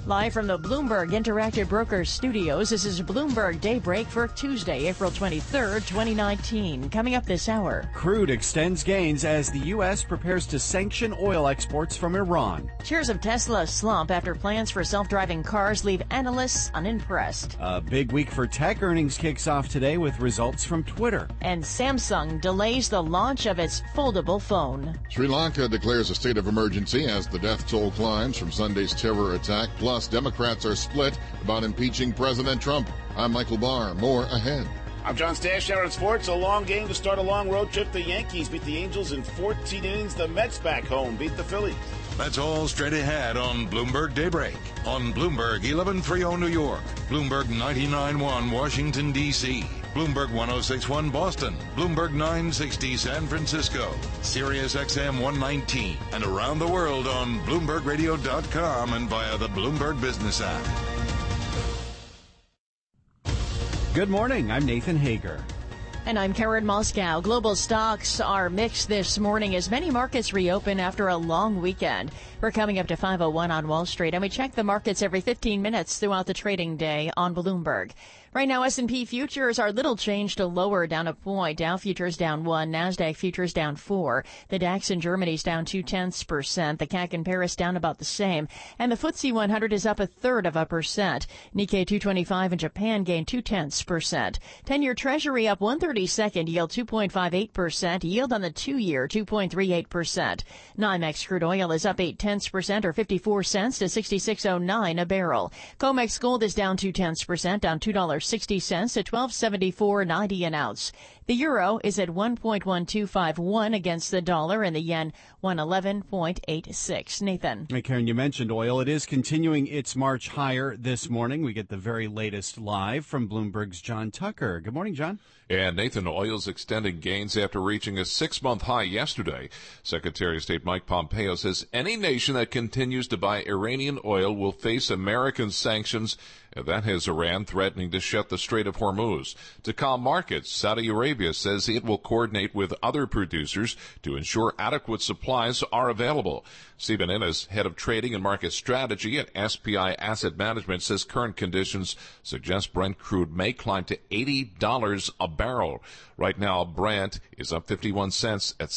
Live from the Bloomberg Interactive Brokers Studios, this is Bloomberg Daybreak for Tuesday, April 23rd, 2019. Coming up this hour. Crude extends gains as the U.S. prepares to sanction oil exports from Iran. Shares of Tesla slump after plans for self-driving cars leave analysts unimpressed. A big week for tech. Earnings kicks off today with results from Twitter. And Samsung delays the launch of its foldable phone. Sri Lanka declares a state of emergency as the death toll climbs from Sunday's terror attack. Plus, Democrats are split about impeaching President Trump. I'm Michael Barr. More ahead. I'm John Stash out in sports. A long game to start a long road trip. The Yankees beat the Angels in 14 innings. The Mets back home beat the Phillies. That's all straight ahead on Bloomberg Daybreak. On Bloomberg 1130 New York, Bloomberg 99.1 Washington, D.C., Bloomberg 106.1 Boston, Bloomberg 960 San Francisco, Sirius XM 119, and around the world on BloombergRadio.com and via the Bloomberg Business app. Good morning. I'm Nathan Hager. And I'm Karen Moscow. Global stocks are mixed this morning as many markets reopen after a long weekend. We're coming up to 5:01 on Wall Street, and we check the markets every 15 minutes throughout the trading day on Bloomberg. Right now, S&P futures are little changed to lower, down a point. Dow futures down 1, NASDAQ futures down 4. The DAX in Germany's down 0.2%. The CAC in Paris down about the same. And the FTSE 100 is up 1/3%. Nikkei 225 in Japan gained 0.2%. 10-year Treasury up 1/32, yield 2.58%. Yield on the 2-year 2.38%. NYMEX crude oil is up 0.8% or 54 cents to 66.09 a barrel. COMEX gold is down 0.2%, down $2.60 to $12.74.90 an ounce. The euro is at 1.1251 against the dollar, and the yen 111.86. Nathan. Hey, Karen, you mentioned oil. It is continuing its march higher this morning. We get the very latest live from Bloomberg's John Tucker. Good morning, John. And Nathan, oil's extending gains after reaching a 6-month high yesterday. Secretary of State Mike Pompeo says any nation that continues to buy Iranian oil will face American sanctions. That has Iran threatening to shut the Strait of Hormuz. To calm markets, Saudi Arabia says it will coordinate with other producers to ensure adequate supplies are available. Stephen Innes, head of trading and market strategy at SPI Asset Management, says current conditions suggest Brent crude may climb to $80 a barrel. Right now, Brent is up 51 cents at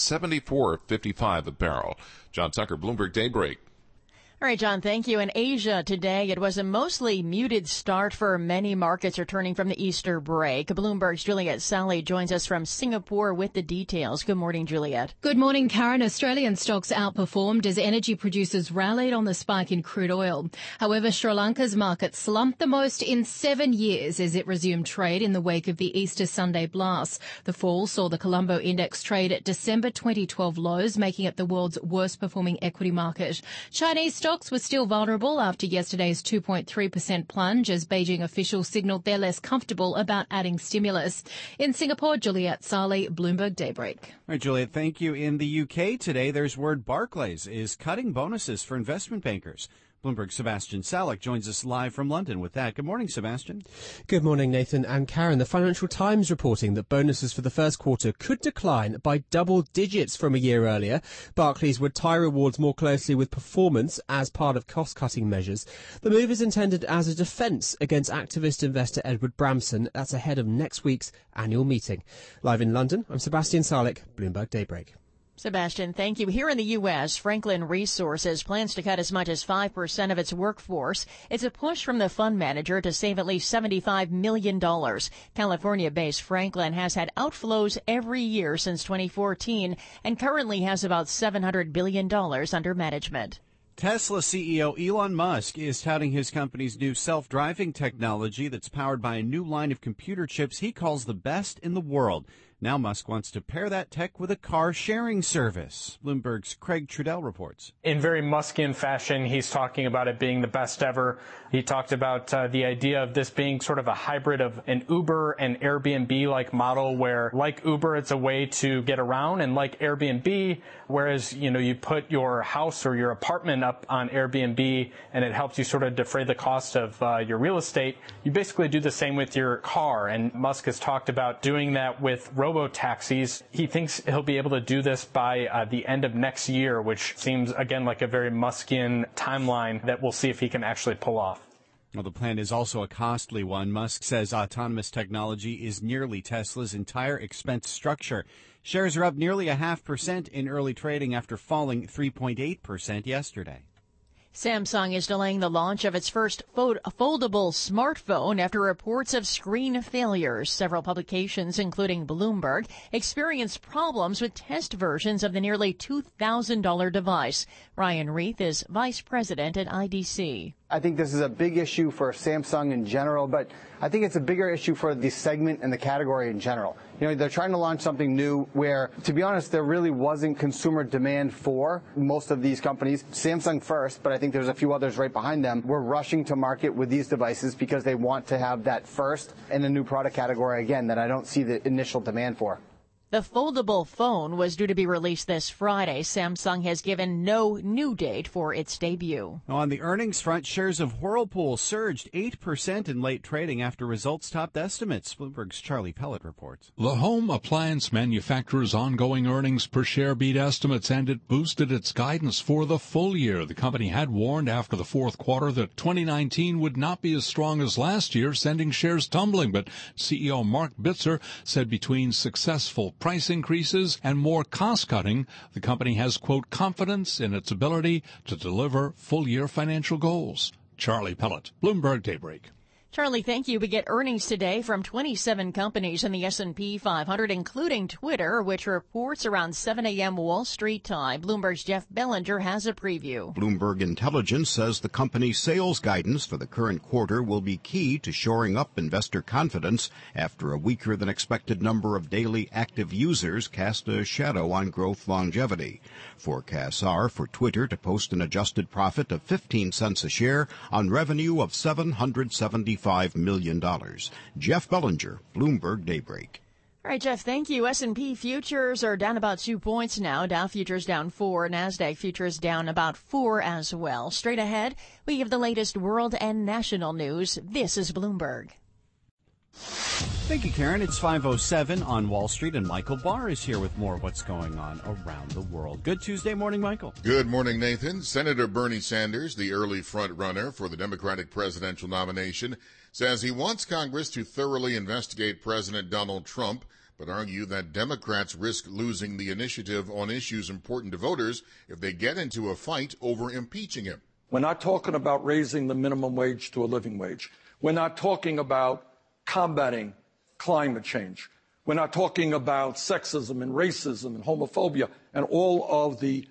$74.55 a barrel. John Tucker, Bloomberg Daybreak. All right, John, thank you. In Asia today, it was a mostly muted start for many markets returning from the Easter break. Bloomberg's Juliet Sally joins us from Singapore with the details. Good morning, Juliet. Good morning, Karen. Australian stocks outperformed as energy producers rallied on the spike in crude oil. However, Sri Lanka's market slumped the most in 7 years as it resumed trade in the wake of the Easter Sunday blast. The fall saw the Colombo index trade at December 2012 lows, making it the world's worst performing equity market. Chinese stocks were still vulnerable after yesterday's 2.3% plunge as Beijing officials signalled they're less comfortable about adding stimulus. In Singapore, Juliet Sally, Bloomberg Daybreak. All right, Juliet, thank you. In the UK today, there's word Barclays is cutting bonuses for investment bankers. Bloomberg's Sebastian Salek joins us live from London with that. Good morning, Sebastian. Good morning, Nathan and Karen. The Financial Times reporting that bonuses for the first quarter could decline by double digits from a year earlier. Barclays would tie rewards more closely with performance as part of cost-cutting measures. The move is intended as a defence against activist investor Edward Bramson. That's ahead of next week's annual meeting. Live in London, I'm Sebastian Salek, Bloomberg Daybreak. Sebastian, thank you. Here in the U.S., Franklin Resources plans to cut as much as 5% of its workforce. It's a push from the fund manager to save at least $75 million. California-based Franklin has had outflows every year since 2014 and currently has about $700 billion under management. Tesla CEO Elon Musk is touting his company's new self-driving technology that's powered by a new line of computer chips he calls the best in the world. Now Musk wants to pair that tech with a car-sharing service. Bloomberg's Craig Trudell reports. In very Muskian fashion, he's talking about it being the best ever. He talked about the idea of this being sort of a hybrid of an Uber and Airbnb-like model where, like Uber, it's a way to get around, and like Airbnb, whereas, you put your house or your apartment up on Airbnb and it helps you sort of defray the cost of your real estate, you basically do the same with your car. And Musk has talked about doing that with road robo-taxis. He thinks he'll be able to do this by the end of next year, which seems, again, like a very Muskian timeline that we'll see if he can actually pull off. Well, the plan is also a costly one. Musk says autonomous technology is nearly Tesla's entire expense structure. Shares are up nearly 0.5% in early trading after falling 3.8% yesterday. Samsung is delaying the launch of its first foldable smartphone after reports of screen failures. Several publications, including Bloomberg, experienced problems with test versions of the nearly $2,000 device. Ryan Reith is vice president at IDC. I think this is a big issue for Samsung in general, but I think it's a bigger issue for the segment and the category in general. You know, they're trying to launch something new where, to be honest, there really wasn't consumer demand for most of these companies. Samsung first, but I think there's a few others right behind them. We're rushing to market with these devices because they want to have that first in a new product category, again, that I don't see the initial demand for. The foldable phone was due to be released this Friday. Samsung has given no new date for its debut. On the earnings front, shares of Whirlpool surged 8% in late trading after results topped estimates. Bloomberg's Charlie Pellet reports. The home appliance manufacturer's ongoing earnings per share beat estimates, and it boosted its guidance for the full year. The company had warned after the fourth quarter that 2019 would not be as strong as last year, sending shares tumbling. But CEO Mark Bitzer said between successful price increases and more cost-cutting, the company has, quote, confidence in its ability to deliver full-year financial goals. Charlie Pellet, Bloomberg Daybreak. Charlie, thank you. We get earnings today from 27 companies in the S&P 500, including Twitter, which reports around 7 a.m. Wall Street time. Bloomberg's Jeff Bellinger has a preview. Bloomberg Intelligence says the company's sales guidance for the current quarter will be key to shoring up investor confidence after a weaker than expected number of daily active users cast a shadow on growth longevity. Forecasts are for Twitter to post an adjusted profit of 15 cents a share on revenue of $775 million. Jeff Bellinger, Bloomberg Daybreak. All right, Jeff, thank you. S&P futures are down about 2 points now. Dow futures down 4. NASDAQ futures down about 4 as well. Straight ahead, we give the latest world and national news. This is Bloomberg. Thank you, Karen. It's 5:07 on Wall Street, and Michael Barr is here with more of what's going on around the world. Good Tuesday morning, Michael. Good morning, Nathan. Senator Bernie Sanders, the early front-runner for the Democratic presidential nomination, says he wants Congress to thoroughly investigate President Donald Trump, but argue that Democrats risk losing the initiative on issues important to voters if they get into a fight over impeaching him. We're not talking about raising the minimum wage to a living wage. We're not talking about combating climate change. We're not talking about sexism and racism and homophobia and all of the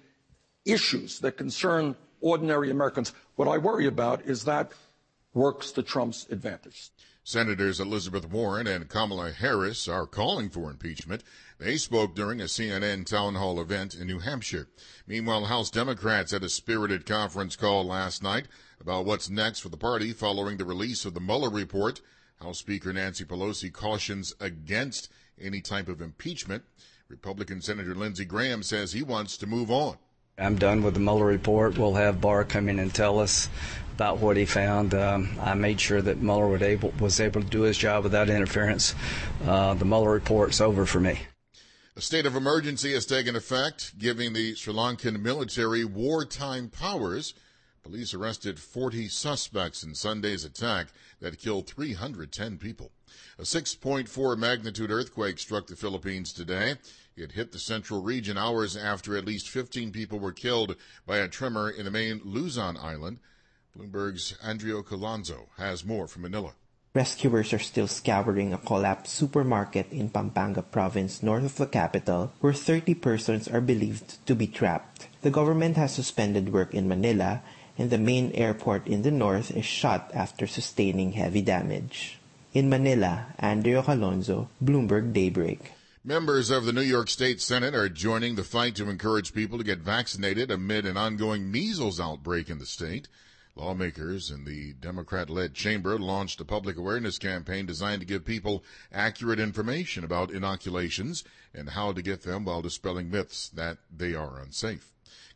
issues that concern ordinary Americans. What I worry about is that works to Trump's advantage. Senators Elizabeth Warren and Kamala Harris are calling for impeachment. They spoke during a CNN town hall event in New Hampshire. Meanwhile, House Democrats had a spirited conference call last night about what's next for the party following the release of the Mueller report. House Speaker Nancy Pelosi cautions against any type of impeachment. Republican Senator Lindsey Graham says he wants to move on. I'm done with the Mueller report. We'll have Barr come in and tell us about what he found. I made sure that Mueller was able to do his job without interference. The Mueller report's over for me. A state of emergency has taken effect, giving the Sri Lankan military wartime powers. Police arrested 40 suspects in Sunday's attack that killed 310 people. A 6.4 magnitude earthquake struck the Philippines today. It hit the central region hours after at least 15 people were killed by a tremor in the main Luzon island. Bloomberg's Andrea Colanzo has more from Manila. Rescuers are still scouring a collapsed supermarket in Pampanga province north of the capital, where 30 persons are believed to be trapped. The government has suspended work in Manila, and the main airport in the north is shut after sustaining heavy damage. In Manila, Andrea Calonzo, Bloomberg Daybreak. Members of the New York State Senate are joining the fight to encourage people to get vaccinated amid an ongoing measles outbreak in the state. Lawmakers in the Democrat-led chamber launched a public awareness campaign designed to give people accurate information about inoculations and how to get them while dispelling myths that they are unsafe.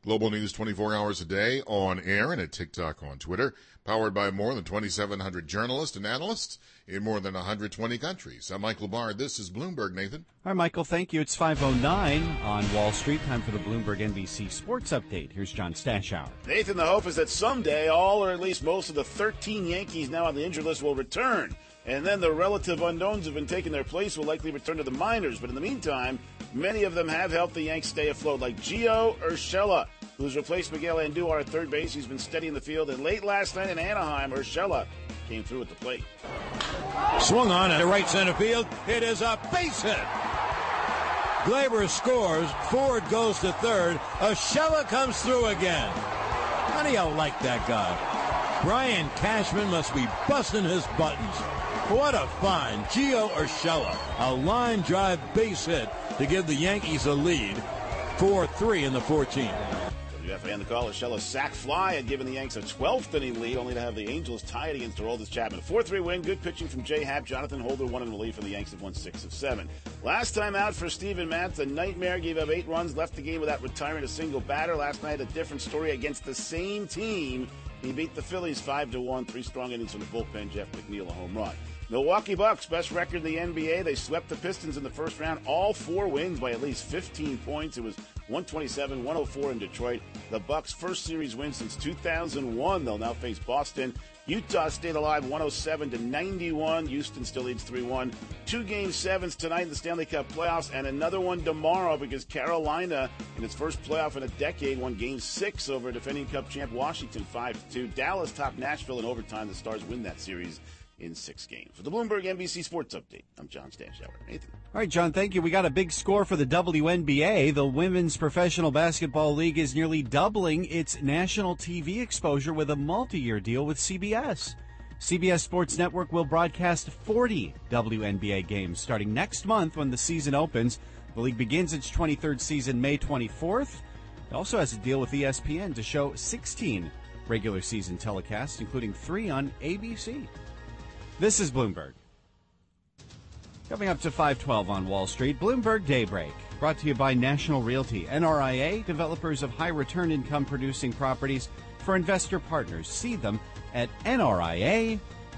Global News 24 hours a day on air and at TikTok on Twitter. Powered by more than 2,700 journalists and analysts in more than 120 countries. I'm Michael Barr. This is Bloomberg, Nathan. All right, Michael, thank you. It's 5:09 on Wall Street. Time for the Bloomberg NBC Sports Update. Here's John Stashower. Nathan, the hope is that someday all or at least most of the 13 Yankees now on the injured list will return. And then the relative unknowns have been taking their place will likely return to the minors. But in the meantime, many of them have helped the Yanks stay afloat, like Gio Urshela, who's replaced Miguel Andujar at third base. He's been steady in the field. And late last night in Anaheim, Urshela came through at the plate. Swung on to right center field. It is a base hit. Gleyber scores. Ford goes to third. Urshela comes through again. How do you like that guy? Brian Cashman must be busting his buttons. What a find. Gio Urshela, a line drive base hit to give the Yankees a lead. 4-3 in the 14th. WFAN the call. Urshela's sac fly had given the Yanks a 12th inning lead, only to have the Angels tied against Aroldis Chapman. A 4-3 win. Good pitching from Jay Happ. Jonathan Holder won in relief, and the Yanks have won 6 of 7. Last time out for Steven Matz, a nightmare. Gave up 8 runs, left the game without retiring a single batter. Last night, a different story against the same team. He beat the Phillies 5-1. 3 strong innings from the bullpen. Jeff McNeil, a home run. Milwaukee Bucks, best record in the NBA. They swept the Pistons in the first round. All 4 wins by at least 15 points. It was 127-104 in Detroit. The Bucks' first series win since 2001. They'll now face Boston. Utah stayed alive 107-91. Houston still leads 3-1. 2 Game 7s tonight in the Stanley Cup playoffs, and another one tomorrow because Carolina, in its first playoff in a decade, won Game 6 over defending Cup champ Washington 5-2. Dallas topped Nashville in overtime. The Stars win that series in 6 games. For the Bloomberg NBC Sports Update, I'm John Stashower. Nathan. All right, John, thank you. We got a big score for the WNBA. The Women's Professional Basketball League is nearly doubling its national TV exposure with a multi-year deal with CBS. CBS Sports Network will broadcast 40 WNBA games starting next month when the season opens. The league begins its 23rd season May 24th. It also has a deal with ESPN to show 16 regular season telecasts, including 3 on ABC. This is Bloomberg. Coming up to 5:12 on Wall Street, Bloomberg Daybreak, brought to you by National Realty, NRIA, developers of high-return income-producing properties for investor partners. See them at nria.net.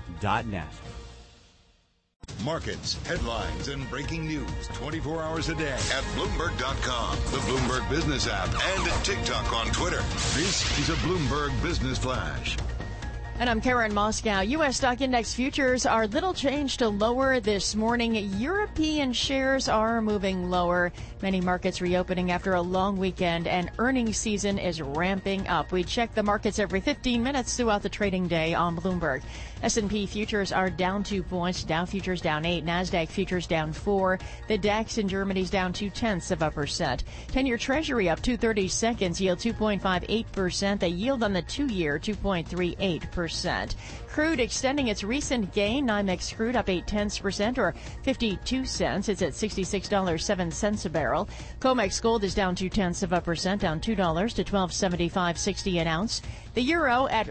Markets, headlines, and breaking news 24 hours a day at Bloomberg.com, the Bloomberg Business app, and TikTok on Twitter. This is a Bloomberg Business Flash. And I'm Karen Moscow. U.S. stock index futures are little changed to lower this morning. European shares are moving lower. Many markets reopening after a long weekend, and earnings season is ramping up. We check the markets every 15 minutes throughout the trading day on Bloomberg. S&P futures are down 2 points. Dow futures down 8. NASDAQ futures down 4. The DAX in Germany's down 0.2%. 10-year Treasury up 2/30 seconds. Yield 2.58%. The yield on the 2-year 2.38%. Crude extending its recent gain. NYMEX crude up 0.8% or 52 cents. It's at $66.07 a barrel. COMEX gold is down 0.2%, down $2 to $12.7560 an ounce. The euro at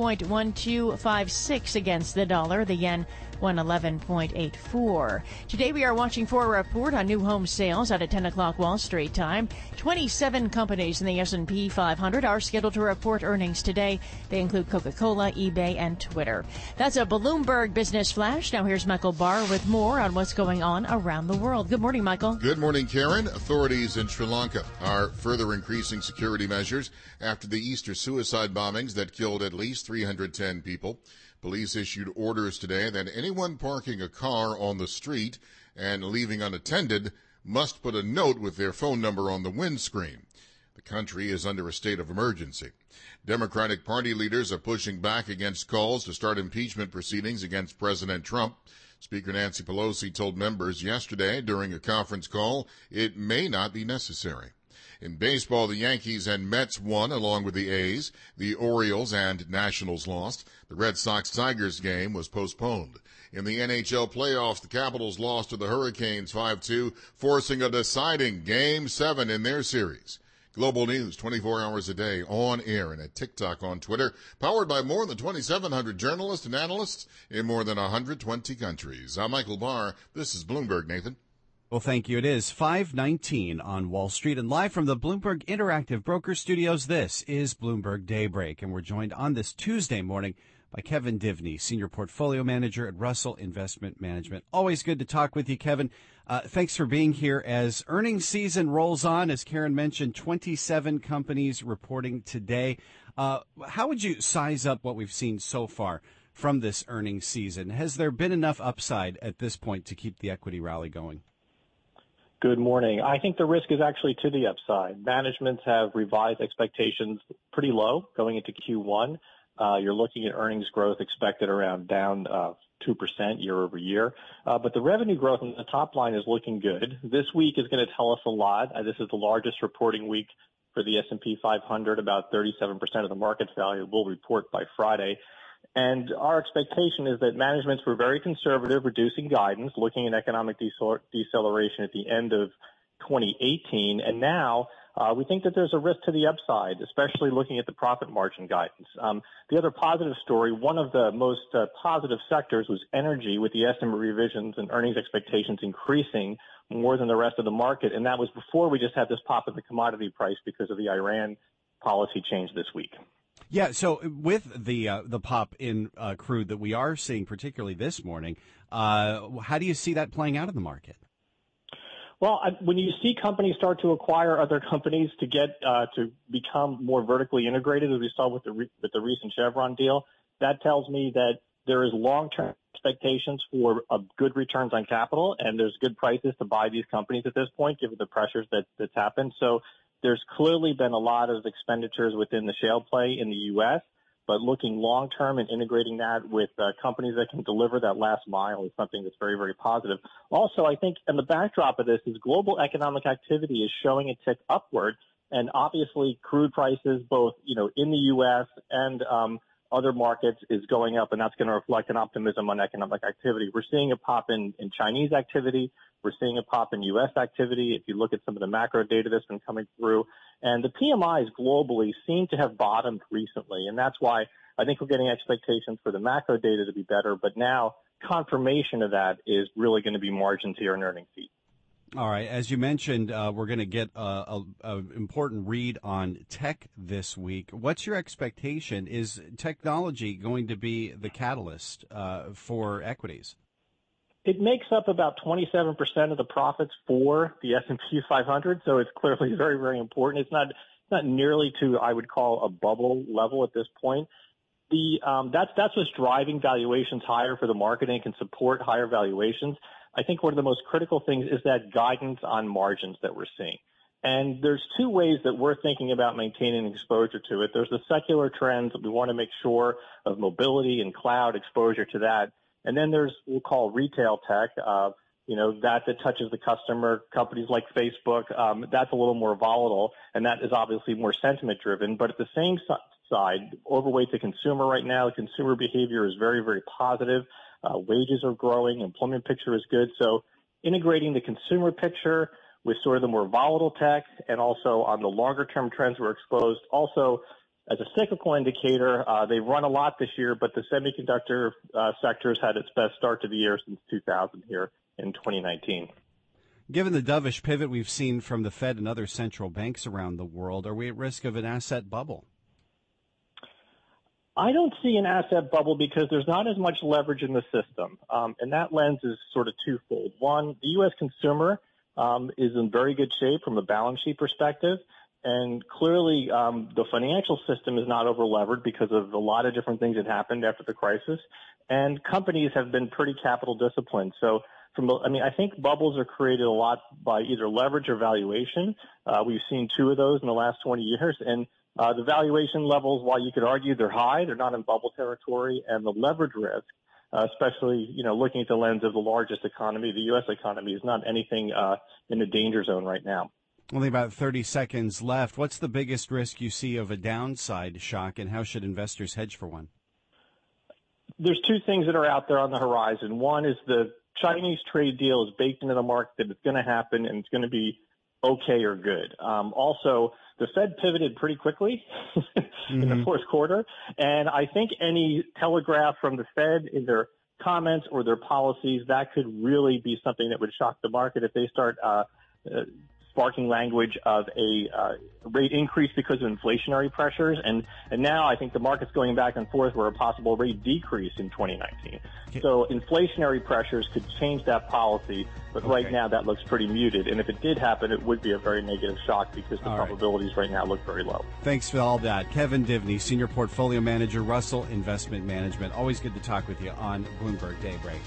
1.1256 against the dollar. The yen 111.84. Today we are watching for a report on new home sales out at 10 o'clock Wall Street time. 27 companies in the S&P 500 are scheduled to report earnings today. They include Coca-Cola, eBay, and Twitter. That's a Bloomberg Business Flash. Now here's Michael Barr with more on what's going on around the world. Good morning, Michael. Good morning, Karen. Authorities in Sri Lanka are further increasing security measures after the Easter suicide bombings that killed at least 310 people. Police issued orders today that anyone parking a car on the street and leaving unattended must put a note with their phone number on the windscreen. The country is under a state of emergency. Democratic Party leaders are pushing back against calls to start impeachment proceedings against President Trump. Speaker Nancy Pelosi told members yesterday during a conference call it may not be necessary. In baseball, the Yankees and Mets won along with the A's. The Orioles and Nationals lost. The Red Sox-Tigers game was postponed. In the NHL playoffs, the Capitals lost to the Hurricanes 5-2, forcing a deciding Game 7 in their series. Global News 24 hours a day on air and at TikTok on Twitter, powered by more than 2,700 journalists and analysts in more than 120 countries. I'm Michael Barr. This is Bloomberg, Nathan. Well, thank you. It is 5:19 on Wall Street, and live from the Bloomberg Interactive Broker Studios, this is Bloomberg Daybreak, and we're joined on this Tuesday morning by Kevin Divney, Senior Portfolio Manager at Russell Investment Management. Always good to talk with you, Kevin. Thanks for being here as earnings season rolls on. As Karen mentioned, 27 companies reporting today. How would you size up what we've seen so far from this earnings season? Has there been enough upside at this point to keep the equity rally going? Good morning. I think the risk is actually to the upside. Managements have revised expectations pretty low going into Q1. You're looking at earnings growth expected around down 2% year over year. But the revenue growth on the top line is looking good. This week is going to tell us a lot. This is the largest reporting week for the S&P 500. About 37% of the market value will report by Friday. And our expectation is that managements were very conservative, reducing guidance, looking at economic deceleration at the end of 2018. And now we think that there's a risk to the upside, especially looking at the profit margin guidance. The other positive story, one of the most positive sectors was energy, with the estimate revisions and earnings expectations increasing more than the rest of the market. And that was before we just had this pop in the commodity price because of the Iran policy change this week. Yeah, so with the pop in crude that we are seeing, particularly this morning, how do you see that playing out in the market? Well, when you see companies start to acquire other companies to get to become more vertically integrated, as we saw with the recent Chevron deal, that tells me that there is long-term expectations for good returns on capital, and there's good prices to buy these companies at this point, given the pressures that's happened. So there's clearly been a lot of expenditures within the shale play in the U.S., but looking long-term and integrating that with companies that can deliver that last mile is something that's very, very positive. Also, I think in the backdrop of this is global economic activity is showing a tick upward, and obviously crude prices, both in the U.S. and other markets, is going up, and that's going to reflect an optimism on economic activity. We're seeing a pop in Chinese activity. We're seeing a pop in U.S. activity. If you look at some of the macro data that's been coming through, and the PMIs globally seem to have bottomed recently, and that's why I think we're getting expectations for the macro data to be better. But now confirmation of that is really going to be margins here in earnings season. All right. As you mentioned, we're going to get an important read on tech this week. What's your expectation? Is technology going to be the catalyst for equities? It makes up about 27% of the profits for the S&P 500, so it's clearly very, very important. It's not nearly to, I would call, a bubble level at this point. That's what's driving valuations higher for the market and can support higher valuations. I think one of the most critical things is that guidance on margins that we're seeing. And there's two ways that we're thinking about maintaining exposure to it. There's the secular trends that we want to make sure of mobility and cloud exposure to that. And then there's what we'll call retail tech, that touches the customer. Companies like Facebook, that's a little more volatile, and that is obviously more sentiment driven. But at the same side, overweight to consumer right now, consumer behavior is very, very positive. Wages are growing. Employment picture is good. So integrating the consumer picture with sort of the more volatile tech, and also on the longer term trends we're exposed. Also, as a cyclical indicator, they've run a lot this year, but the semiconductor sector has had its best start to the year since 2000 here in 2019. Given the dovish pivot we've seen from the Fed and other central banks around the world, are we at risk of an asset bubble? I don't see an asset bubble because there's not as much leverage in the system. And that lens is sort of twofold. One, the U.S. consumer is in very good shape from a balance sheet perspective. And clearly, the financial system is not over-levered because of a lot of different things that happened after the crisis. And companies have been pretty capital disciplined. So, I think bubbles are created a lot by either leverage or valuation. We've seen two of those in the last 20 years. And the valuation levels, while you could argue they're high, they're not in bubble territory. And the leverage risk, especially, looking at the lens of the largest economy, the U.S. economy, is not anything in the danger zone right now. Only about 30 seconds left. What's the biggest risk you see of a downside shock, and how should investors hedge for one? There's two things that are out there on the horizon. One is the Chinese trade deal is baked into the market that it's going to happen, and it's going to be okay or good. Also, the Fed pivoted pretty quickly in the fourth quarter, and I think any telegraph from the Fed in their comments or their policies, that could really be something that would shock the market if they start sparking language of a rate increase because of inflationary pressures. And now I think the market's going back and forth where a possible rate decrease in 2019. So inflationary pressures could change that policy, but right now that looks pretty muted. And if it did happen, it would be a very negative shock because the probabilities right now look very low. Thanks for all that. Kevin Divney, Senior Portfolio Manager, Russell Investment Management. Always good to talk with you on Bloomberg Daybreak.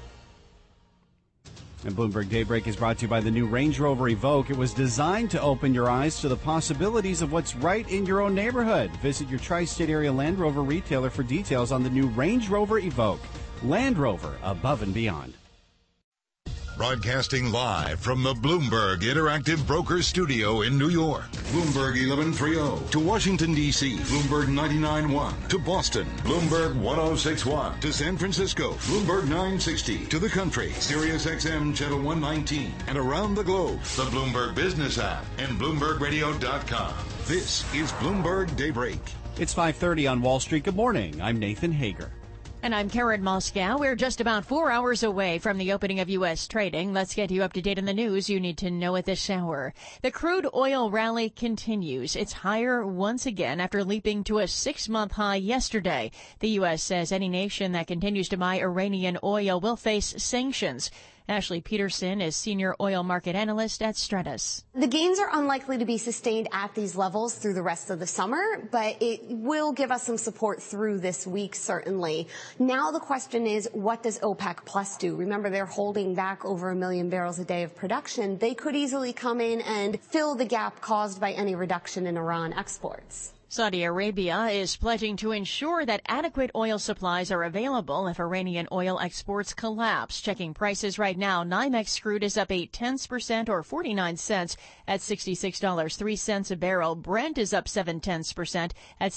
And Bloomberg Daybreak is brought to you by the new Range Rover Evoque. It was designed to open your eyes to the possibilities of what's right in your own neighborhood. Visit your tri-state area Land Rover retailer for details on the new Range Rover Evoque. Land Rover, above and beyond. Broadcasting live from the Bloomberg Interactive Brokers Studio in New York. Bloomberg 1130 to Washington, D.C. Bloomberg 99.1 to Boston. Bloomberg 106.1 to San Francisco. Bloomberg 960 to the country. Sirius XM Channel 119 and around the globe. The Bloomberg Business app and BloombergRadio.com. This is Bloomberg Daybreak. It's 5:30 on Wall Street. Good morning. I'm Nathan Hager. And I'm Karen Moscow. We're just about 4 hours away from the opening of U.S. trading. Let's get you up to date on the news you need to know at this hour. The crude oil rally continues. It's higher once again after leaping to a 6-month high yesterday. The U.S. says any nation that continues to buy Iranian oil will face sanctions. Ashley Peterson is Senior Oil Market Analyst at Stratus. The gains are unlikely to be sustained at these levels through the rest of the summer, but it will give us some support through this week, certainly. Now the question is, what does OPEC Plus do? Remember, they're holding back over 1 million barrels a day of production. They could easily come in and fill the gap caused by any reduction in Iran exports. Saudi Arabia is pledging to ensure that adequate oil supplies are available if Iranian oil exports collapse. Checking prices right now, NYMEX crude is up 0.8% or 49 cents at $66.03 a barrel. Brent is up 0.7% at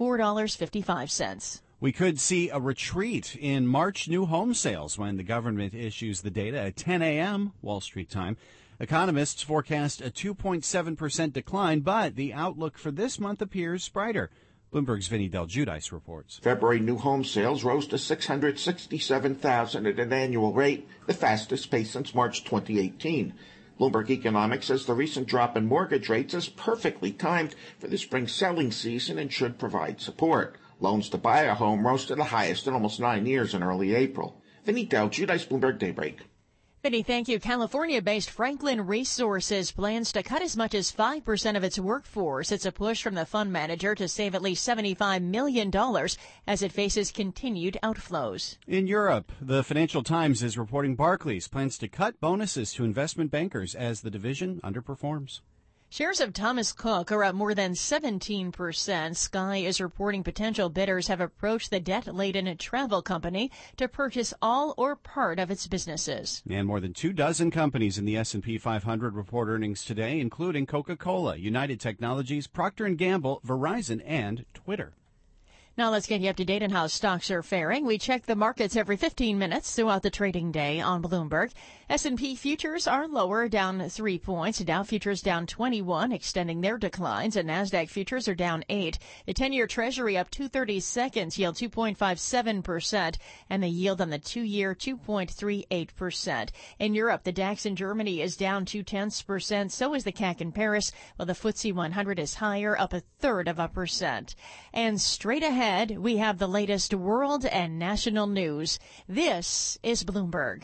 $74.55. We could see a retreat in March new home sales when the government issues the data at 10 a.m. Wall Street time. Economists forecast a 2.7% decline, but the outlook for this month appears brighter. Bloomberg's Vinny Del Giudice reports. February new home sales rose to 667,000 at an annual rate, the fastest pace since March 2018. Bloomberg Economics says the recent drop in mortgage rates is perfectly timed for the spring selling season and should provide support. Loans to buy a home rose to the highest in almost 9 years in early April. Vinny Del Giudice, Bloomberg Daybreak. Vinny, thank you. California-based Franklin Resources plans to cut as much as 5% of its workforce. It's a push from the fund manager to save at least $75 million as it faces continued outflows. In Europe, the Financial Times is reporting Barclays plans to cut bonuses to investment bankers as the division underperforms. Shares of Thomas Cook are up more than 17%. Sky is reporting potential bidders have approached the debt-laden travel company to purchase all or part of its businesses. And more than 24 companies in the S&P 500 report earnings today, including Coca-Cola, United Technologies, Procter & Gamble, Verizon, and Twitter. Now let's get you up to date on how stocks are faring. We check the markets every 15 minutes throughout the trading day on Bloomberg. S&P futures are lower, down 3 points. Dow futures down 21, extending their declines. And NASDAQ futures are down 8. The 10-year Treasury up 2/32, yield 2.57%, and the yield on the 2-year 2.38%. In Europe, the DAX in Germany is down 0.2%. So is the CAC in Paris, while the FTSE 100 is higher, up 0.33%. And straight ahead, we have the latest world and national news. This is Bloomberg.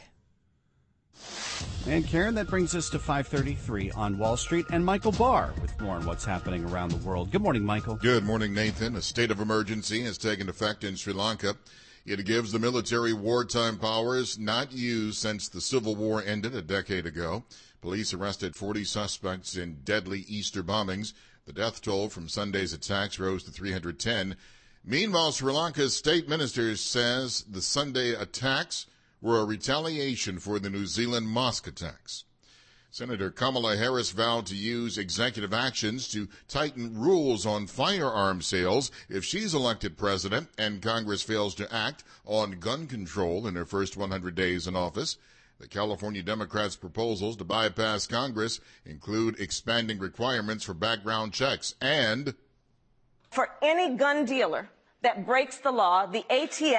And Karen, that brings us to 5:33 on Wall Street, and Michael Barr with more on what's happening around the world. Good morning, Michael. Good morning, Nathan. A state of emergency has taken effect in Sri Lanka. It gives the military wartime powers not used since the civil war ended a decade ago. Police arrested 40 suspects in deadly Easter bombings. The death toll from Sunday's attacks rose to 310. Meanwhile, Sri Lanka's state minister says the Sunday attacks were a retaliation for the New Zealand mosque attacks. Senator Kamala Harris vowed to use executive actions to tighten rules on firearm sales if she's elected president and Congress fails to act on gun control in her first 100 days in office. The California Democrats' proposals to bypass Congress include expanding requirements for background checks and for any gun dealer that breaks the law, the ATF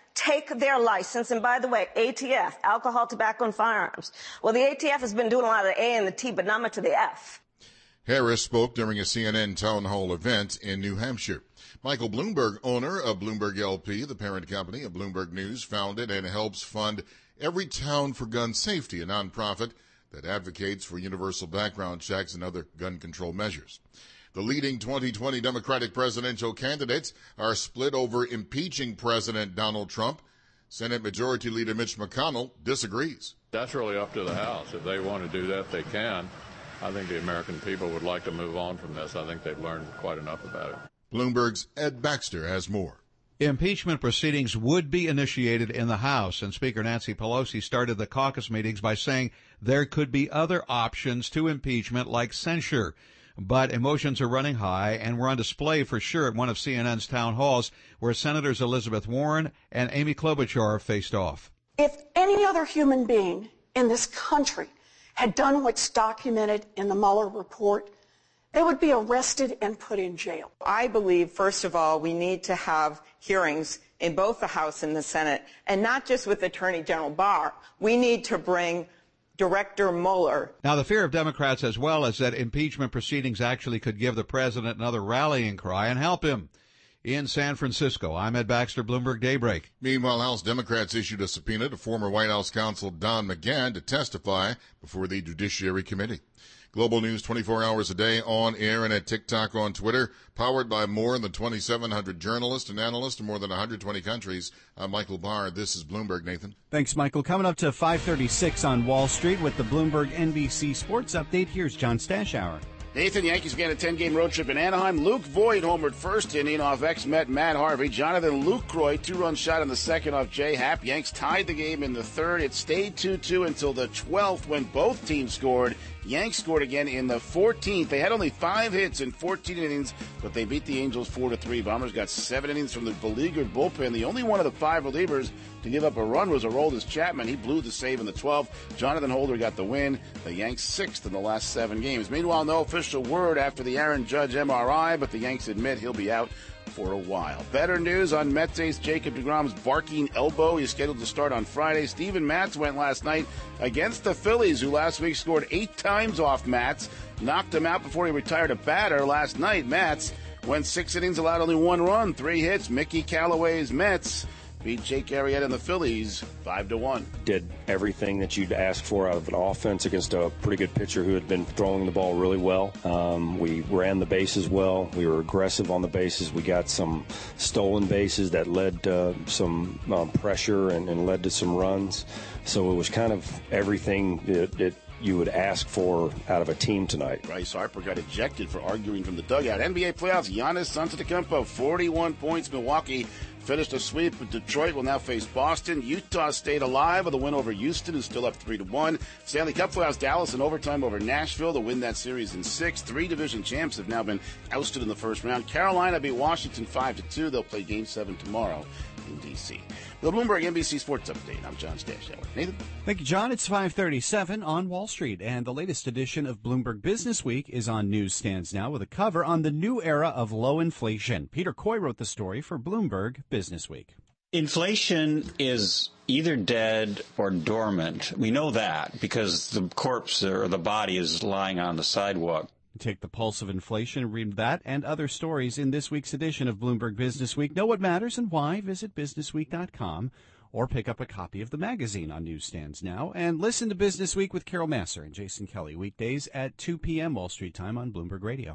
take their license. And by the way, ATF, alcohol, tobacco, and firearms. Well, the ATF has been doing a lot of the A and the T, but not much of the F. Harris spoke during a CNN town hall event in New Hampshire. Michael Bloomberg, owner of Bloomberg LP, the parent company of Bloomberg News, founded and helps fund Every Town for Gun Safety, a nonprofit that advocates for universal background checks and other gun control measures. The leading 2020 Democratic presidential candidates are split over impeaching President Donald Trump. Senate Majority Leader Mitch McConnell disagrees. That's really up to the House. If they want to do that, they can. I think the American people would like to move on from this. I think they've learned quite enough about it. Bloomberg's Ed Baxter has more. Impeachment proceedings would be initiated in the House, and Speaker Nancy Pelosi started the caucus meetings by saying there could be other options to impeachment like censure. But emotions are running high and were on display for sure at one of CNN's town halls where Senators Elizabeth Warren and Amy Klobuchar faced off. If any other human being in this country had done what's documented in the Mueller report, they would be arrested and put in jail. I believe, first of all, we need to have hearings in both the House and the Senate, and not just with Attorney General Barr. We need to bring Director Mueller. Now, the fear of Democrats as well is that impeachment proceedings actually could give the president another rallying cry and help him. In San Francisco, I'm Ed Baxter, Bloomberg Daybreak. Meanwhile, House Democrats issued a subpoena to former White House counsel Don McGahn to testify before the Judiciary Committee. Global News 24 hours a day, on air and at TikTok, on Twitter, powered by more than 2,700 journalists and analysts in more than 120 countries. I'm Michael Barr. This is Bloomberg. Nathan. Thanks, Michael. Coming up to 5:36 on Wall Street with the Bloomberg NBC Sports Update, here's John Stashauer. Nathan, Yankees began a 10-game road trip in Anaheim. Luke Voigt homered first inning off ex-Met Matt Harvey. Jonathan Lucroy, two-run shot in the second off Jay Happ. Yanks tied the game in the third. It stayed 2-2 until the 12th when both teams scored. Yanks scored again in the 14th. They had only 5 hits in 14 innings, but they beat the Angels 4-3. Bombers got 7 innings from the beleaguered bullpen. The only one of the 5 relievers to give up a run was Aroldis Chapman. He blew the save in the 12th. Jonathan Holder got the win. The Yanks 6th in the last 7 games. Meanwhile, no official word after the Aaron Judge MRI, but the Yanks admit he'll be out for a while. Better news on Mets ace Jacob deGrom's barking elbow. He's scheduled to start on Friday. Steven Matz went last night against the Phillies, who last week scored 8 times off Matz. Knocked him out before he retired a batter last night. Matz went 6 innings, allowed only 1 run, 3 hits. Mickey Callaway's Mets beat Jake Arrieta and the Phillies 5-1. Did everything that you'd ask for out of an offense against a pretty good pitcher who had been throwing the ball really well. We ran the bases well. We were aggressive on the bases. We got some stolen bases that led to some pressure and led to some runs. So it was kind of everything that you would ask for out of a team tonight. Bryce Harper got ejected for arguing from the dugout. NBA playoffs, Giannis Antetokounmpo, 41 points. Milwaukee finished a sweep, but Detroit will now face Boston. Utah stayed alive with a win over Houston, who's still up 3-1. Stanley Cup playoffs, Dallas in overtime over Nashville to win that series in 6. 3 division champs have now been ousted in the first round. Carolina beat Washington 5-2. They'll play Game 7 tomorrow in D.C. The Bloomberg NBC Sports Update. I'm John Stashauer. Nathan? Thank you, John. It's 5:37 on Wall Street, and the latest edition of Bloomberg Business Week is on newsstands now with a cover on the new era of low inflation. Peter Coy wrote the story for Bloomberg Business Week. Inflation is either dead or dormant. We know that because the corpse or the body is lying on the sidewalk. Take the pulse of inflation, read that and other stories in this week's edition of Bloomberg Business Week. Know what matters and why? Visit businessweek.com or pick up a copy of the magazine on newsstands now. And listen to Business Week with Carol Masser and Jason Kelly weekdays at 2 p.m. Wall Street time on Bloomberg Radio.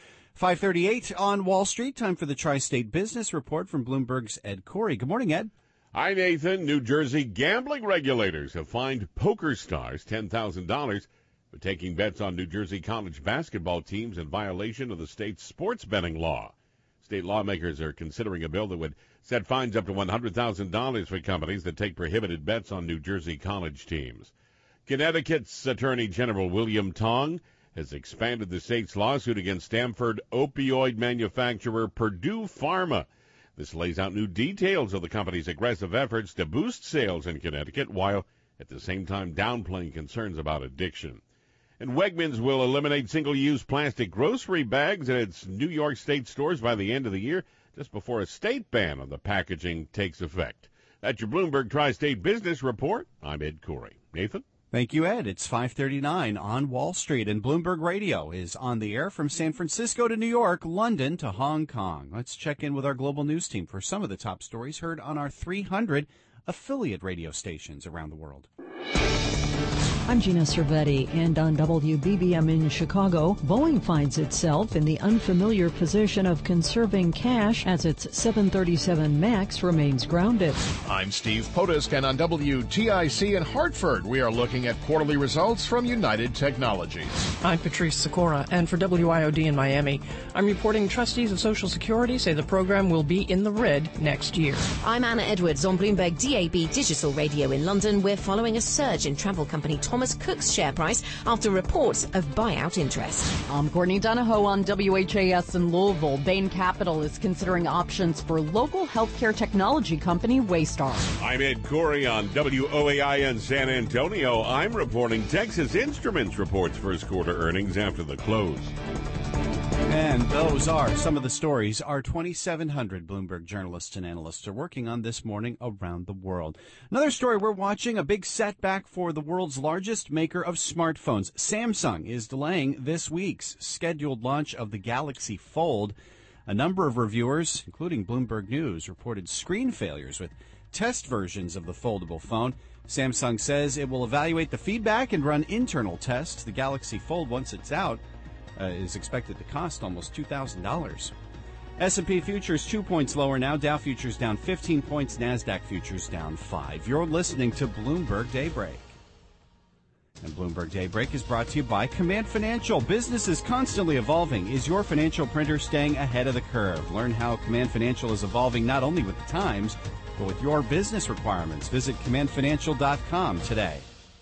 5:38 on Wall Street. Time for the Tri-State Business Report from Bloomberg's Ed Corey. Good morning, Ed. Hi, Nathan. New Jersey gambling regulators have fined poker stars $10,000 for taking bets on New Jersey college basketball teams in violation of the state's sports betting law. State lawmakers are considering a bill that would set fines up to $100,000 for companies that take prohibited bets on New Jersey college teams. Connecticut's Attorney General William Tong has expanded the state's lawsuit against Stanford opioid manufacturer Purdue Pharma. This lays out new details of the company's aggressive efforts to boost sales in Connecticut while at the same time downplaying concerns about addiction. And Wegmans will eliminate single-use plastic grocery bags at its New York State stores by the end of the year, just before a state ban on the packaging takes effect. That's your Bloomberg Tri-State Business Report. I'm Ed Corey. Nathan? Thank you, Ed. It's 5:39 on Wall Street, and Bloomberg Radio is on the air from San Francisco to New York, London to Hong Kong. Let's check in with our global news team for some of the top stories heard on our 300 affiliate radio stations around the world. I'm Gina Cervetti, and on WBBM in Chicago, Boeing finds itself in the unfamiliar position of conserving cash as its 737 MAX remains grounded. I'm Steve Potisk, and on WTIC in Hartford, we are looking at quarterly results from United Technologies. I'm Patrice Sikora, and for WIOD in Miami, I'm reporting trustees of Social Security say the program will be in the red next year. I'm Anna Edwards on Bloomberg DAB Digital Radio in London. We're following a surge in travel company Thomas Cook's share price after reports of buyout interest. I'm Courtney Donahoe on WHAS in Louisville. Bain Capital is considering options for local healthcare technology company Waystar. I'm Ed Corey on WOAI in San Antonio. I'm reporting Texas Instruments reports first quarter earnings after the close. And those are some of the stories our 2,700 Bloomberg journalists and analysts are working on this morning around the world. Another story we're watching, a big setback for the world's largest maker of smartphones. Samsung is delaying this week's scheduled launch of the Galaxy Fold. A number of reviewers, including Bloomberg News, reported screen failures with test versions of the foldable phone. Samsung says it will evaluate the feedback and run internal tests. The Galaxy Fold, once it's out, is expected to cost almost $2,000. S&P futures 2 points lower now. Dow futures down 15 points. NASDAQ futures down 5. You're listening to Bloomberg Daybreak. And Bloomberg Daybreak is brought to you by Command Financial. Business is constantly evolving. Is your financial printer staying ahead of the curve? Learn how Command Financial is evolving not only with the times, but with your business requirements. Visit commandfinancial.com today.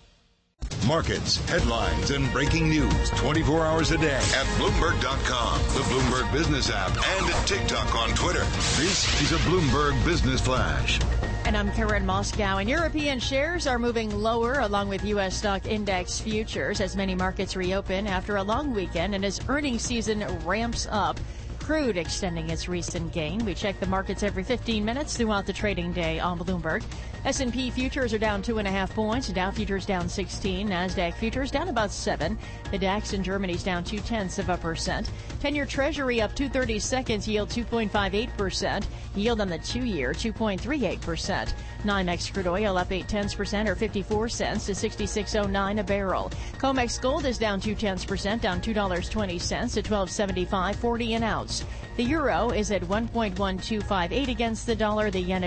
Markets, headlines, and breaking news 24 hours a day at Bloomberg.com, the Bloomberg Business app, and at TikTok on Twitter. This is a Bloomberg Business Flash. And I'm Karen Moscow. And European shares are moving lower along with U.S. stock index futures as many markets reopen after a long weekend and as earnings season ramps up. Crude extending its recent gain. We check the markets every 15 minutes throughout the trading day on Bloomberg. S&P futures are down 2.5 points. Dow futures down 16. NASDAQ futures down about 7. The DAX in Germany is down 0.2%. 10-year Treasury up 2/32, yield 2.58%. Yield on the 2-year 2.38%. NYMEX crude oil up 0.8% or 54 cents to 66.09 a barrel. COMEX gold is down 0.2%, down $2.20 to 12.75.40 an ounce. The euro is at 1.1258 against the dollar, the yen at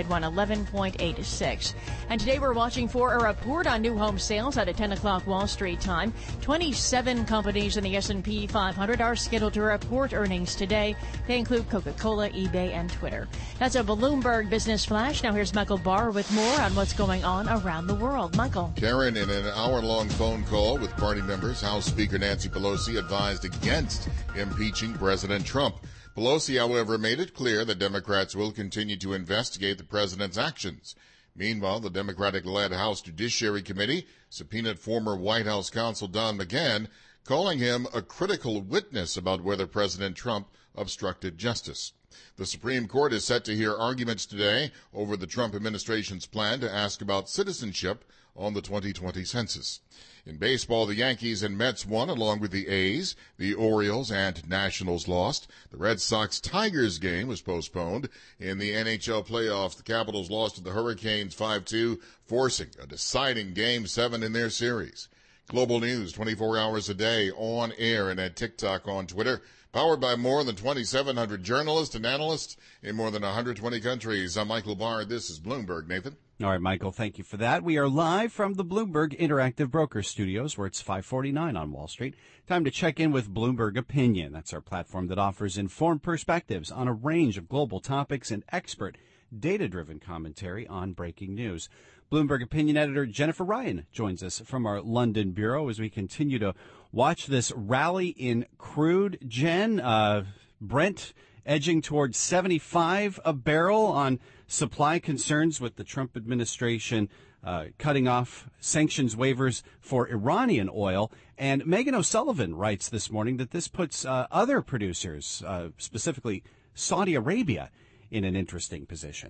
111.86. And today we're watching for a report on new home sales at 10 o'clock Wall Street time. 27 companies in the S&P 500 are scheduled to report earnings today. They include Coca-Cola, eBay, and Twitter. That's a Bloomberg Business Flash. Now here's Michael Barr with more on what's going on around the world. Michael. Karen, in an hour-long phone call with party members, House Speaker Nancy Pelosi advised against impeaching President Trump. Pelosi, however, made it clear that Democrats will continue to investigate the president's actions. Meanwhile, the Democratic-led House Judiciary Committee subpoenaed former White House counsel Don McGahn, calling him a critical witness about whether President Trump obstructed justice. The Supreme Court is set to hear arguments today over the Trump administration's plan to ask about citizenship on the 2020 census. In baseball, the Yankees and Mets won along with the A's. The Orioles and Nationals lost. The Red Sox-Tigers game was postponed. In the NHL playoffs, the Capitals lost to the Hurricanes 5-2, forcing a deciding Game 7 in their series. Global news 24 hours a day, on air and at TikTok, on Twitter. Powered by more than 2,700 journalists and analysts in more than 120 countries. I'm Michael Barr. This is Bloomberg. Nathan? All right, Michael, thank you for that. We are live from the Bloomberg Interactive Broker Studios, where it's 5:49 on Wall Street. Time to check in with Bloomberg Opinion. That's our platform that offers informed perspectives on a range of global topics and expert, data-driven commentary on breaking news. Bloomberg Opinion editor Jennifer Ryan joins us from our London bureau as we continue to watch this rally in crude. Jen, Brent edging towards 75 a barrel on supply concerns with the Trump administration cutting off sanctions waivers for Iranian oil. And Megan O'Sullivan writes this morning that this puts other producers, specifically Saudi Arabia, in an interesting position.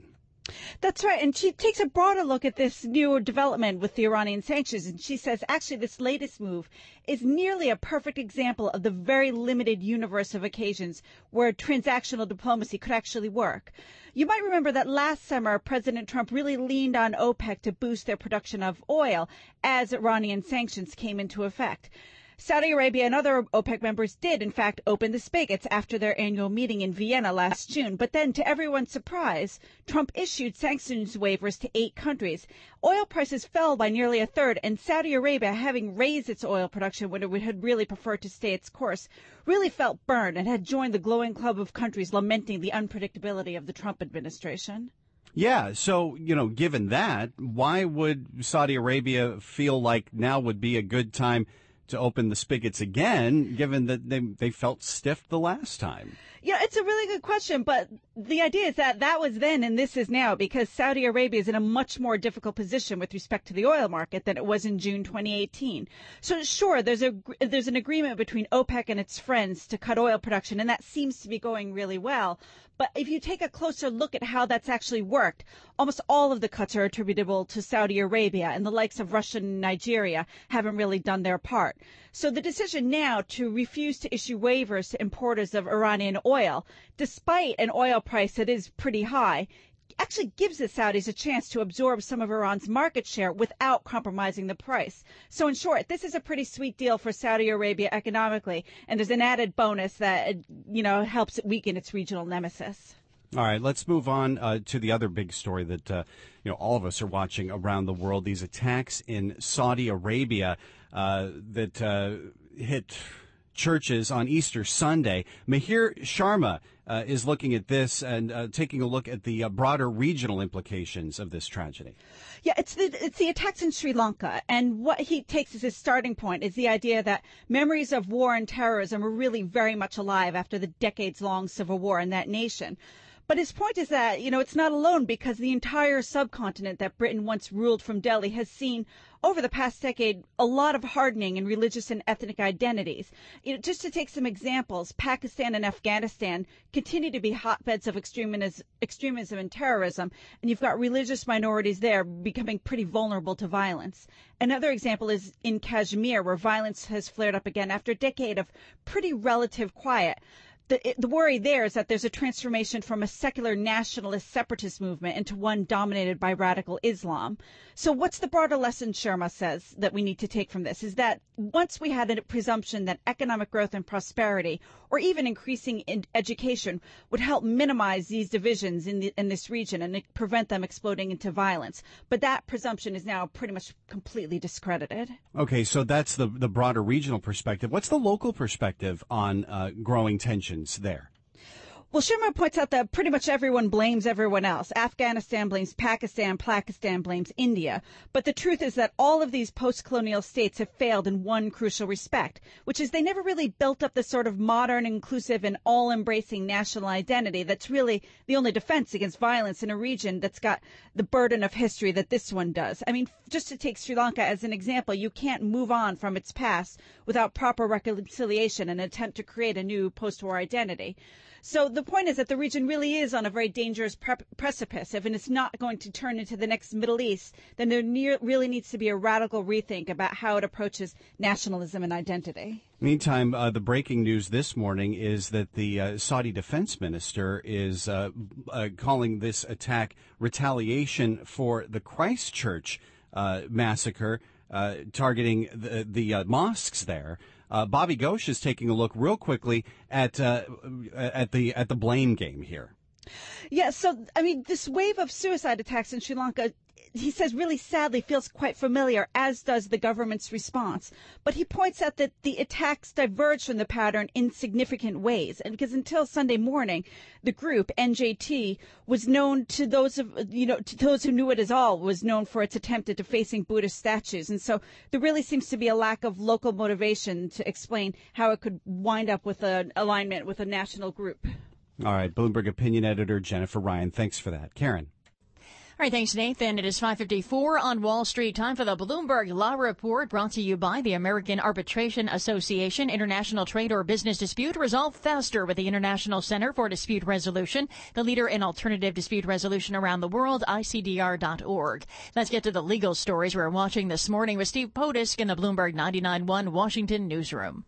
That's right. And she takes a broader look at this new development with the Iranian sanctions. And she says, actually, this latest move is nearly a perfect example of the very limited universe of occasions where transactional diplomacy could actually work. You might remember that last summer, President Trump really leaned on OPEC to boost their production of oil as Iranian sanctions came into effect. Saudi Arabia and other OPEC members did, in fact, open the spigots after their annual meeting in Vienna last June. But then, to everyone's surprise, Trump issued sanctions waivers to 8 countries. Oil prices fell by nearly a third, and Saudi Arabia, having raised its oil production when it had really preferred to stay its course, really felt burned and had joined the glowing club of countries lamenting the unpredictability of the Trump administration. Yeah, so, given that, why would Saudi Arabia feel like now would be a good time to open the spigots again, given that they felt stiff the last time? Yeah, it's a really good question, but the idea is that was then and this is now, because Saudi Arabia is in a much more difficult position with respect to the oil market than it was in June 2018. So sure, there's an agreement between OPEC and its friends to cut oil production, and that seems to be going really well. But if you take a closer look at how that's actually worked, almost all of the cuts are attributable to Saudi Arabia, and the likes of Russia and Nigeria haven't really done their part. So the decision now to refuse to issue waivers to importers of Iranian oil, despite an oil price that is pretty high, actually gives the Saudis a chance to absorb some of Iran's market share without compromising the price. So in short, this is a pretty sweet deal for Saudi Arabia economically, and there's an added bonus that, helps it weaken its regional nemesis. All right, let's move on to the other big story that, all of us are watching around the world, these attacks in Saudi Arabia that hit churches on Easter Sunday. Mahir Sharma is looking at this and taking a look at the broader regional implications of this tragedy. Yeah, it's the attacks in Sri Lanka, and what he takes as his starting point is the idea that memories of war and terrorism are really very much alive after the decades-long civil war in that nation. But his point is that, it's not alone, because the entire subcontinent that Britain once ruled from Delhi has seen over the past decade a lot of hardening in religious and ethnic identities. Just to take some examples, Pakistan and Afghanistan continue to be hotbeds of extremism and terrorism, and you've got religious minorities there becoming pretty vulnerable to violence. Another example is in Kashmir, where violence has flared up again after a decade of pretty relative quiet. The worry there is that there's a transformation from a secular nationalist separatist movement into one dominated by radical Islam. So what's the broader lesson, Sharma says, that we need to take from this? Is that once we had a presumption that economic growth and prosperity, or even increasing in education, would help minimize these divisions in this region and prevent them exploding into violence. But that presumption is now pretty much completely discredited. Okay, so that's the broader regional perspective. What's the local perspective on growing tensions there? Well, Sharma points out that pretty much everyone blames everyone else. Afghanistan blames Pakistan blames India. But the truth is that all of these post-colonial states have failed in one crucial respect, which is they never really built up the sort of modern, inclusive, and all-embracing national identity that's really the only defense against violence in a region that's got the burden of history that this one does. I mean, just to take Sri Lanka as an example, you can't move on from its past without proper reconciliation and an attempt to create a new post-war identity. So the point is that the region really is on a very dangerous precipice. If it's not going to turn into the next Middle East, then there really needs to be a radical rethink about how it approaches nationalism and identity. Meantime, the breaking news this morning is that the Saudi defense minister is calling this attack retaliation for the Christchurch massacre targeting the mosques there. Bobby Ghosh is taking a look real quickly at the blame game here. Yeah, so, I mean, this wave of suicide attacks in Sri Lanka, he says, really sadly feels quite familiar, as does the government's response. But he points out that the attacks diverge from the pattern in significant ways. And because until Sunday morning, the group, NJT, was known to those who knew it as all, was known for its attempt at defacing Buddhist statues. And so there really seems to be a lack of local motivation to explain how it could wind up with an alignment with a national group. All right, Bloomberg opinion editor Jennifer Ryan, thanks for that. Karen. All right, thanks, Nathan. It is 5:54 on Wall Street. Time for the Bloomberg Law Report, brought to you by the American Arbitration Association. International trade or business dispute resolved faster with the International Center for Dispute Resolution, the leader in alternative dispute resolution around the world, ICDR.org. Let's get to the legal stories we're watching this morning with Steve Potusk in the Bloomberg 99.1 Washington newsroom.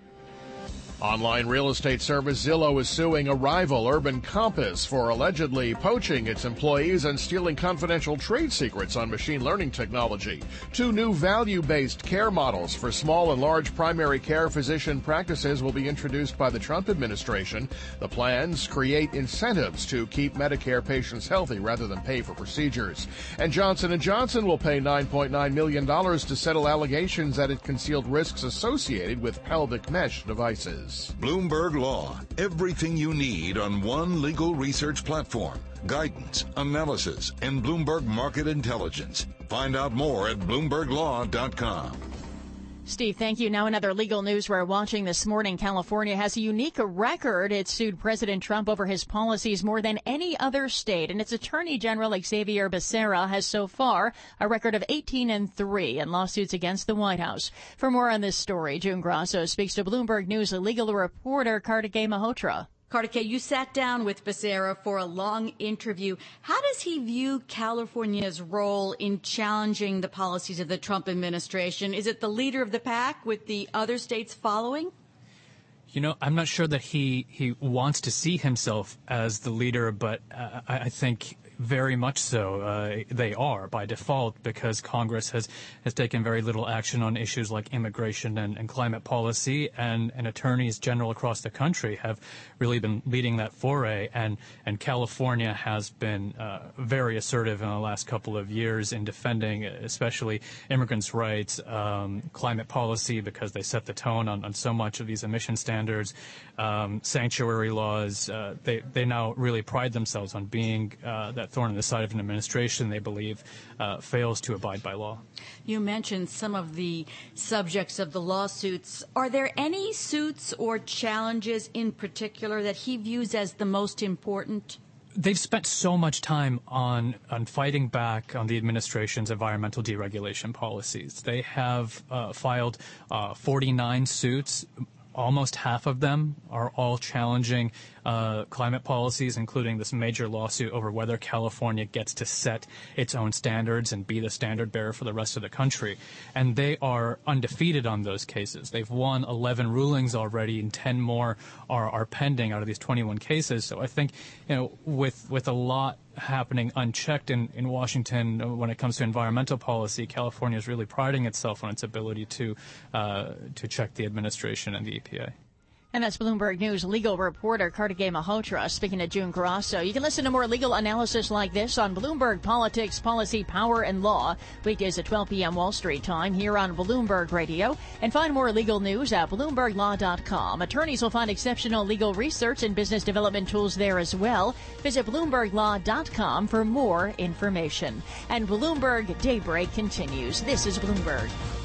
Online real estate service Zillow is suing a rival, Urban Compass, for allegedly poaching its employees and stealing confidential trade secrets on machine learning technology. 2 new value-based care models for small and large primary care physician practices will be introduced by the Trump administration. The plans create incentives to keep Medicare patients healthy rather than pay for procedures. And Johnson & Johnson will pay $9.9 million to settle allegations that it concealed risks associated with pelvic mesh devices. Bloomberg Law, everything you need on one legal research platform. Guidance, analysis, and Bloomberg Market Intelligence. Find out more at BloombergLaw.com. Steve, thank you. Now another legal news we're watching this morning. California has a unique record. It sued President Trump over his policies more than any other state, and its Attorney General Xavier Becerra has so far a record of 18-3 in lawsuits against the White House. For more on this story, June Grasso speaks to Bloomberg News legal reporter Kartikeya Malhotra. Kartikeya, you sat down with Becerra for a long interview. How does he view California's role in challenging the policies of the Trump administration? Is it the leader of the pack with the other states following? You know, I'm not sure that he wants to see himself as the leader, but I think very much so. They are by default, because Congress has taken very little action on issues like immigration and climate policy, and attorneys general across the country have really been leading that foray. And California has been very assertive in the last couple of years in defending especially immigrants' rights, climate policy, because they set the tone on so much of these emission standards, sanctuary laws. They now really pride themselves on being that thorn in the side of an administration they believe fails to abide by law. You mentioned some of the subjects of the lawsuits. Are there any suits or challenges in particular that he views as the most important? They've spent so much time on fighting back on the administration's environmental deregulation policies. They have filed 49 suits. Almost half of them are all challenging climate policies, including this major lawsuit over whether California gets to set its own standards and be the standard bearer for the rest of the country. And they are undefeated on those cases. They've won 11 rulings already, and 10 more are pending out of these 21 cases. So I think, with a lot happening unchecked in Washington when it comes to environmental policy, California is really priding itself on its ability to check the administration and the EPA. And that's Bloomberg News legal reporter Kartikeya Malhotra speaking to June Grasso. You can listen to more legal analysis like this on Bloomberg Politics, Policy, Power, and Law, weekdays at 12 p.m. Wall Street time here on Bloomberg Radio. And find more legal news at BloombergLaw.com. Attorneys will find exceptional legal research and business development tools there as well. Visit BloombergLaw.com for more information. And Bloomberg Daybreak continues. This is Bloomberg.